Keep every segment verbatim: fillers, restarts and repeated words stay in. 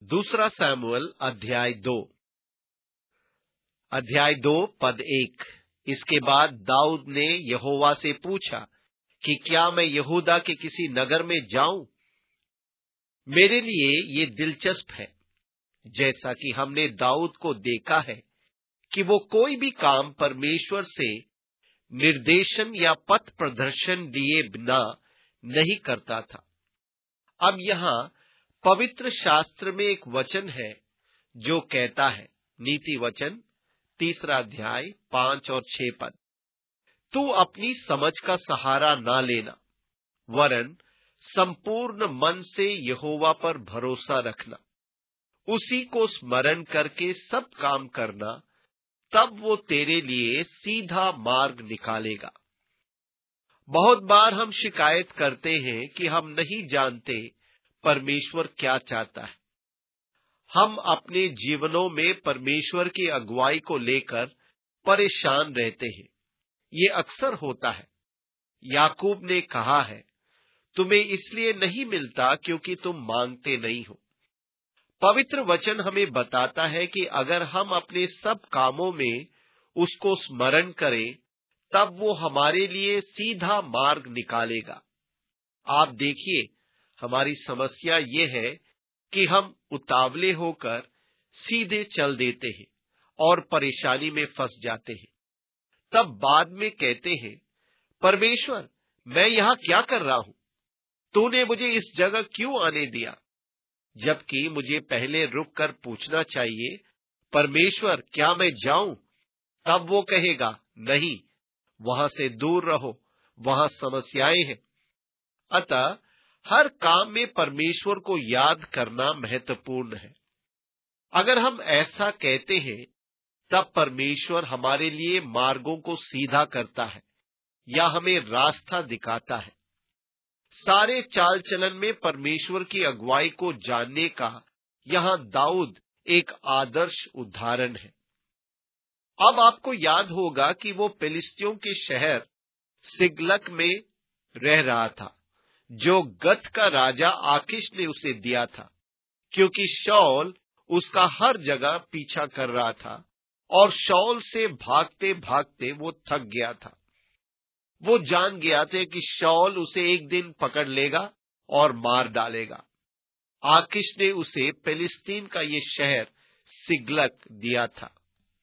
दूसरा सैमुअल अध्याय दो अध्याय दो पद एक। इसके बाद दाऊद ने यहोवा से पूछा कि क्या मैं यहूदा के किसी नगर में जाऊं? मेरे लिए ये दिलचस्प है, जैसा कि हमने दाऊद को देखा है कि वो कोई भी काम परमेश्वर से निर्देशन या पथ प्रदर्शन दिए बिना नहीं करता था। अब यहाँ पवित्र शास्त्र में एक वचन है जो कहता है, नीति वचन तीसरा अध्याय पांच और छह पद, तू अपनी समझ का सहारा ना लेना, वरन संपूर्ण मन से यहोवा पर भरोसा रखना, उसी को स्मरण करके सब काम करना, तब वो तेरे लिए सीधा मार्ग निकालेगा। बहुत बार हम शिकायत करते हैं कि हम नहीं जानते परमेश्वर क्या चाहता है। हम अपने जीवनों में परमेश्वर की अगुवाई को लेकर परेशान रहते हैं। ये अक्सर होता है। याकूब ने कहा है, तुम्हें इसलिए नहीं मिलता क्योंकि तुम मांगते नहीं हो। पवित्र वचन हमें बताता है कि अगर हम अपने सब कामों में उसको स्मरण करें, तब वो हमारे लिए सीधा मार्ग निकालेगा। आप देखिए, हमारी समस्या ये है कि हम उतावले होकर सीधे चल देते हैं और परेशानी में फंस जाते हैं। तब बाद में कहते हैं, परमेश्वर, मैं यहां क्या कर रहा हूं? तूने मुझे इस जगह क्यों आने दिया? जबकि मुझे पहले रुक कर पूछना चाहिए, परमेश्वर, क्या मैं जाऊं? तब वो कहेगा, नहीं, वहां से दूर रहो, वहां समस्याएं हैं। अतः हर काम में परमेश्वर को याद करना महत्वपूर्ण है। अगर हम ऐसा कहते हैं, तब परमेश्वर हमारे लिए मार्गों को सीधा करता है या हमें रास्ता दिखाता है। सारे चाल चलन में परमेश्वर की अगुवाई को जानने का यहां दाऊद एक आदर्श उदाहरण है। अब आपको याद होगा कि वो फिलिस्तियों के शहर सिगलग में रह रहा था, जो गत का राजा आकीश ने उसे दिया था, क्योंकि शाऊल उसका हर जगह पीछा कर रहा था और शाऊल से भागते भागते वो थक गया था। वो जान गया था कि शाऊल उसे एक दिन पकड़ लेगा और मार डालेगा। आकीश ने उसे फिलिस्तीन का ये शहर सिगलग दिया था।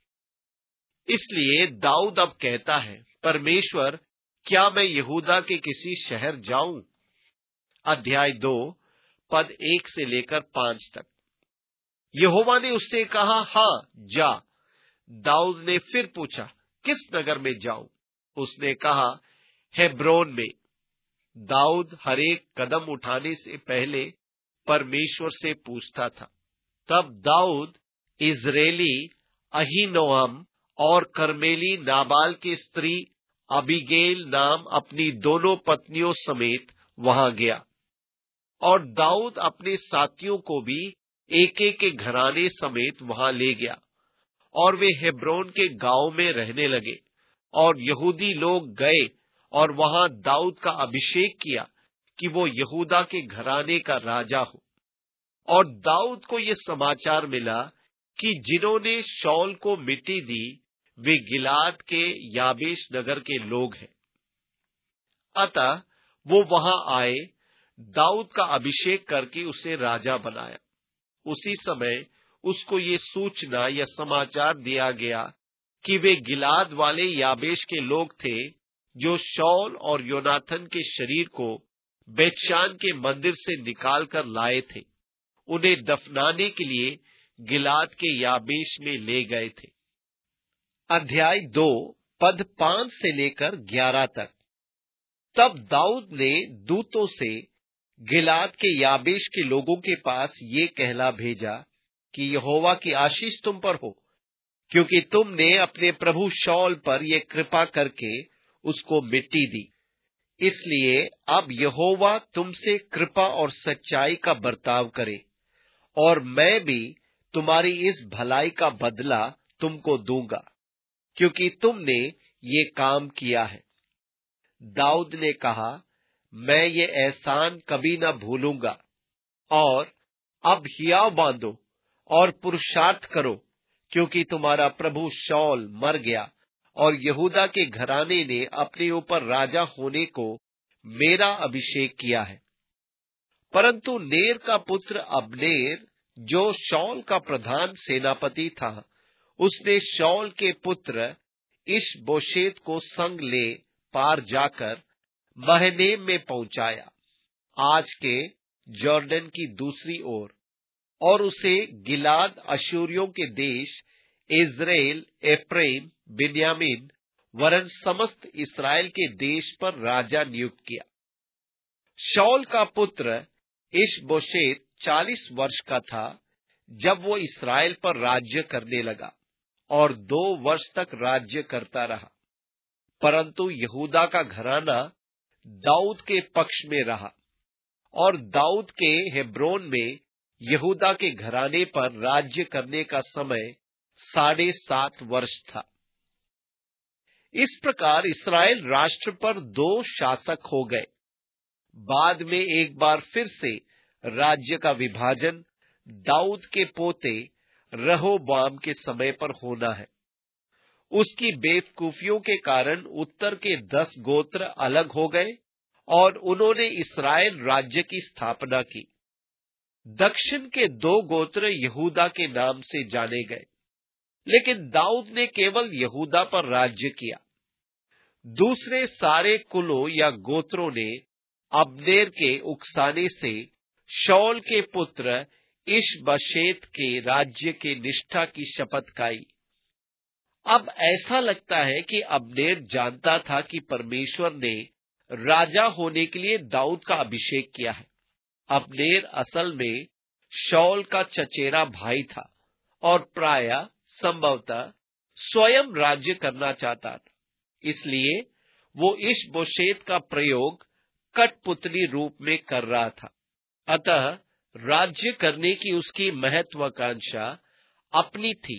इसलिए दाऊद अब कहता है, परमेश्वर, क्या मैं यहूदा के किसी शहर जाऊं? अध्याय दो पद एक से लेकर पांच तक। यहोवा ने उससे कहा, हां, जा। दाऊद ने फिर पूछा, किस नगर में जाऊं? उसने कहा, हेब्रोन में। दाऊद हर एक कदम उठाने से पहले परमेश्वर से पूछता था। तब दाऊद इजरायली अहीनोअम और कर्मेली नाबाल की स्त्री अबीगेल नाम अपनी दोनों पत्नियों समेत वहां गया, और दाऊद अपने साथियों को भी एक एक के घराने समेत वहां ले गया, और वे हेब्रोन के गांव में रहने लगे। और यहूदी लोग गए और वहां दाऊद का अभिषेक किया कि वो यहूदा के घराने का राजा हो। और दाऊद को ये समाचार मिला कि जिन्होंने शाऊल को मिट्टी दी, वे गिलाद के याबेश नगर के लोग हैं। अतः वो वहां आए, दाऊद का अभिषेक करके उसे राजा बनाया। उसी समय उसको ये सूचना या समाचार दिया गया कि वे गिलाद वाले याबेश के लोग थे, जो शाऊल और योनाथन के शरीर को बेतशान के मंदिर से निकाल कर लाए थे। उन्हें दफनाने के लिए गिलाद के याबेश में ले गए थे। अध्याय दो पद पांच से लेकर ग्यारह तक। तब दाऊद ने दूतों से गिलाद के याबेश के लोगों के पास ये कहला भेजा कि यहोवा की आशीष तुम पर हो, क्योंकि तुमने अपने प्रभु शाऊल पर यह कृपा करके उसको मिट्टी दी। इसलिए अब यहोवा तुमसे कृपा और सच्चाई का बर्ताव करे, और मैं भी तुम्हारी इस भलाई का बदला तुमको दूंगा, क्योंकि तुमने ये काम किया है। दाऊद ने कहा, मैं ये एहसान कभी न भूलूंगा, और अब हियाव बांधो और पुरुषार्थ करो, क्योंकि तुम्हारा प्रभु शाऊल मर गया और यहूदा के घराने ने अपने ऊपर राजा होने को मेरा अभिषेक किया है। परंतु नेर का पुत्र अब्नेर, जो शाऊल का प्रधान सेनापति था, उसने शाऊल के पुत्र इशबोशेत को संग ले पार जाकर महनेम में पहुंचाया, आज के जॉर्डन की दूसरी ओर, और उसे गिलाद अशूरियों के देश इज़राइल, एफ्राइम, बिन्यामीन वरन समस्त इस्राएल के देश पर राजा नियुक्त किया। शाऊल का पुत्र इशबोशेत चालीस वर्ष का था जब वो इस्राएल पर राज्य करने लगा और दो वर्ष तक राज्य करता रहा। परंतु यहूदा का घराना दाऊद के पक्ष में रहा और दाऊद के हेब्रोन में यहूदा के घराने पर राज्य करने का समय साढ़े सात वर्ष था। इस प्रकार इस्राएल राष्ट्र पर दो शासक हो गए। बाद में एक बार फिर से राज्य का विभाजन दाऊद के पोते रहोबाम के समय पर होना है। उसकी बेवकूफियों के कारण उत्तर के दस गोत्र अलग हो गए और उन्होंने इस्राएल राज्य की स्थापना की। दक्षिण के दो गोत्र यहूदा के नाम से जाने गए, लेकिन दाऊद ने केवल यहूदा पर राज्य किया। दूसरे सारे कुलों या गोत्रों ने अब्नेर के उकसाने से शाऊल के पुत्र इशबशेत के राज्य के निष्ठा की शपथ खाई। अब ऐसा लगता है कि अब्नेर जानता था कि परमेश्वर ने राजा होने के लिए दाऊद का अभिषेक किया है। अब्नेर असल में शाऊल का चचेरा भाई था और प्रायः संभवतः स्वयं राज्य करना चाहता था, इसलिए वो इशबोशेत का प्रयोग कठपुतली रूप में कर रहा था। अतः राज्य करने की उसकी महत्वाकांक्षा अपनी थी।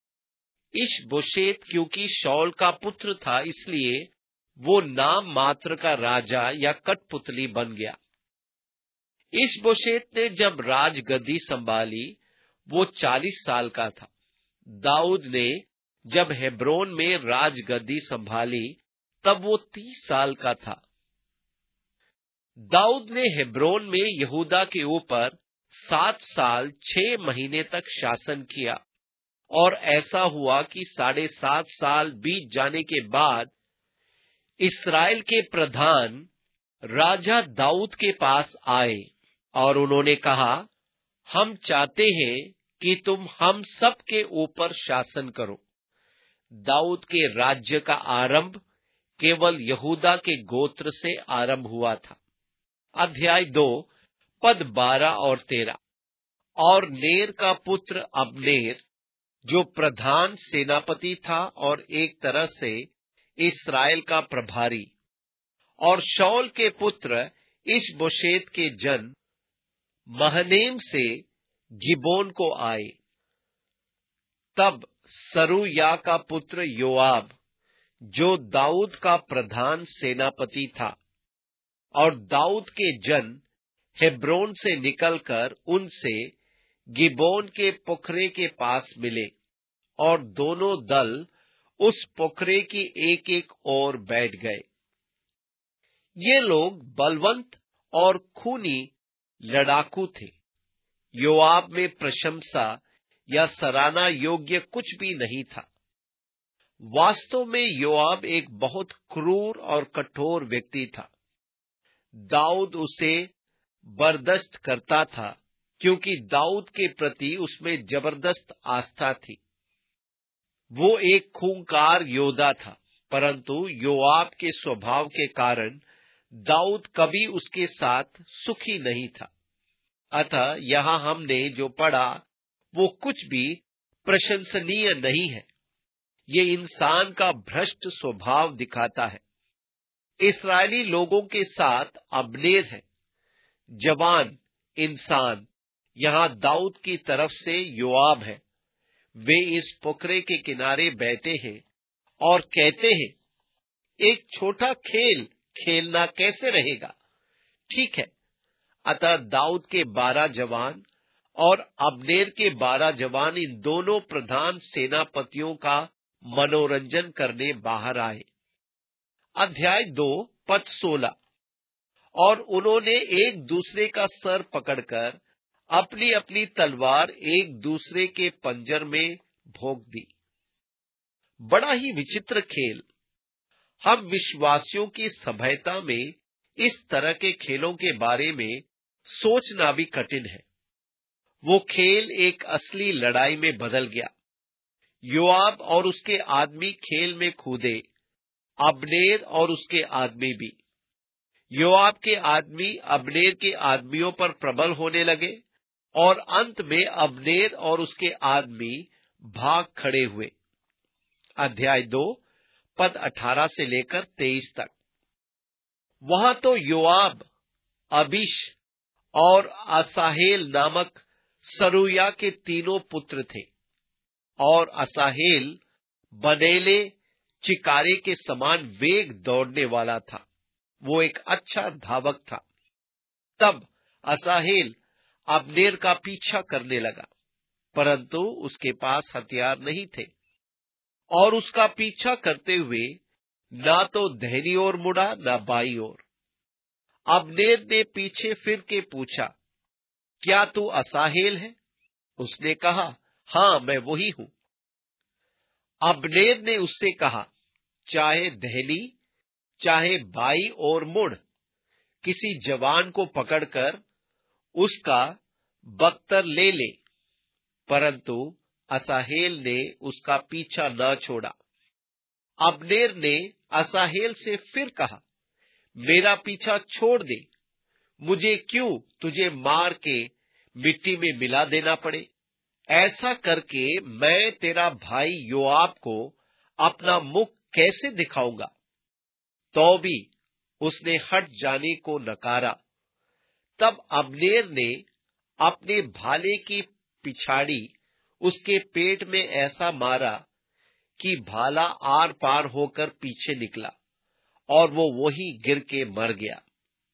इशबोशेत क्योंकि शाऊल का पुत्र था, इसलिए वो नाम मात्र का राजा या कठपुतली बन गया। इशबोशेत ने जब राजगद्दी संभाली वो चालीस साल का था। दाऊद ने जब हेब्रोन में राजगद्दी संभाली तब वो तीस साल का था। दाऊद ने हेब्रोन में यहूदा के ऊपर सात साल छह महीने तक शासन किया और ऐसा हुआ कि साढ़े सात साल बीत जाने के बाद इस्राएल के प्रधान राजा दाऊद के पास आए और उन्होंने कहा, हम चाहते हैं कि तुम हम सब के ऊपर शासन करो। दाऊद के राज्य का आरंभ केवल यहूदा के गोत्र से आरंभ हुआ था। अध्याय दो पद बारह और तेरह। और नेर का पुत्र अब्नेर, जो प्रधान सेनापति था और एक तरह से इस्राएल का प्रभारी, और शाऊल के पुत्र इशबोशेत के जन महनेम से गिबोन को आए। तब सरूया का पुत्र योआब, जो दाऊद का प्रधान सेनापति था, और दाऊद के जन हेब्रोन से निकलकर उनसे गिबोन के पोखरे के पास मिले और दोनों दल उस पोखरे की एक एक ओर बैठ गए। ये लोग बलवंत और खूनी लड़ाकू थे। योआब में प्रशंसा या सराहना योग्य कुछ भी नहीं था। वास्तव में योआब एक बहुत क्रूर और कठोर व्यक्ति था। दाऊद उसे बर्दाश्त करता था क्योंकि दाऊद के प्रति उसमें जबरदस्त आस्था थी। वो एक खूंखार योद्धा था, परंतु योआब के स्वभाव के कारण दाऊद कभी उसके साथ सुखी नहीं था। अतः यहाँ हमने जो पढ़ा वो कुछ भी प्रशंसनीय नहीं है। ये इंसान का भ्रष्ट स्वभाव दिखाता है। इस्राएली लोगों के साथ अब्नेर है, जवान इंसान। यहाँ दाऊद की तरफ से योआब है। वे इस पोखरे के किनारे बैठे हैं और कहते हैं, एक छोटा खेल खेलना कैसे रहेगा? ठीक है। अतः दाऊद के बारह जवान और अब्नेर के बारह जवान इन दोनों प्रधान सेनापतियों का मनोरंजन करने बाहर आए। अध्याय दो पद सोलह। और उन्होंने एक दूसरे का सर पकड़कर अपनी अपनी तलवार एक दूसरे के पंजर में भोंक दी। बड़ा ही विचित्र खेल। हम विश्वासियों की सभ्यता में इस तरह के खेलों के बारे में सोचना भी कठिन है। वो खेल एक असली लड़ाई में बदल गया। योआब और उसके आदमी खेल में कूदे, अब्नेर और उसके आदमी भी। योआब के आदमी अब्नेर के आदमियों पर प्रबल होने लगे और अंत में अब्नेर और उसके आदमी भाग खड़े हुए। अध्याय दो पद अठारह से लेकर तेईस तक। वहां तो योआब, अबीश और असाहेल नामक सरूया के तीनों पुत्र थे। और असाहेल बनेले चिकारे के समान वेग दौड़ने वाला था। वो एक अच्छा धावक था। तब असाहेल अब्नेर का पीछा करने लगा, परंतु उसके पास हथियार नहीं थे और उसका पीछा करते हुए ना तो दाहिनी ओर मुड़ा ना बाईं ओर। अब्नेर ने पीछे फिर के पूछा, क्या तू असाहेल है? उसने कहा, हां, मैं वही हूं। अब्नेर ने उससे कहा, चाहे दाहिनी चाहे बाईं ओर मुड़, किसी जवान को पकड़कर उसका बख्तर ले ले। परंतु असाहेल ने उसका पीछा न छोड़ा। अब्नेर ने असाहेल से फिर कहा, मेरा पीछा छोड़ दे, मुझे क्यों तुझे मार के मिट्टी में मिला देना पड़े। ऐसा करके मैं तेरा भाई योआब को अपना मुख कैसे दिखाऊंगा? तो भी उसने हट जाने को नकारा। तब अब्नेर ने अपने भाले की पिछाड़ी उसके पेट में ऐसा मारा कि भाला आर पार होकर पीछे निकला और वो वहीं गिर के मर गया।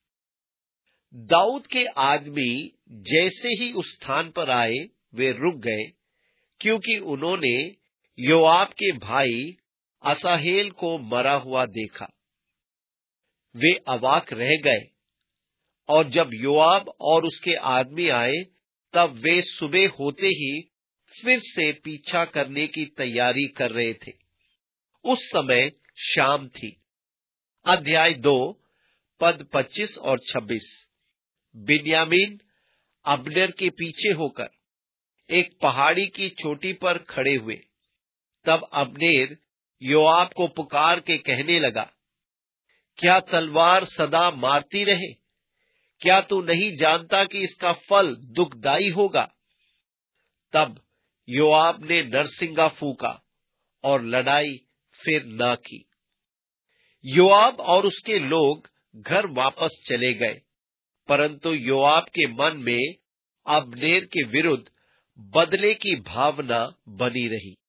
दाऊद के आदमी जैसे ही उस स्थान पर आए, वे रुक गए, क्योंकि उन्होंने योआब के भाई असाहेल को मरा हुआ देखा। वे अवाक रह गए और जब योआब और उसके आदमी आए, तब वे सुबह होते ही फिर से पीछा करने की तैयारी कर रहे थे। उस समय शाम थी। अध्याय दो पद पच्चीस और छब्बीस। बिन्यामीन अब्नेर के पीछे होकर एक पहाड़ी की चोटी पर खड़े हुए। तब अब्नेर योआब को पुकार के कहने लगा, क्या तलवार सदा मारती रहे? क्या तू नहीं जानता कि इसका फल दुखदाई होगा? तब योआब ने नरसिंगा फूंका और लड़ाई फिर न की। योआब और उसके लोग घर वापस चले गए, परंतु योआब के मन में अब्नेर के विरुद्ध बदले की भावना बनी रही।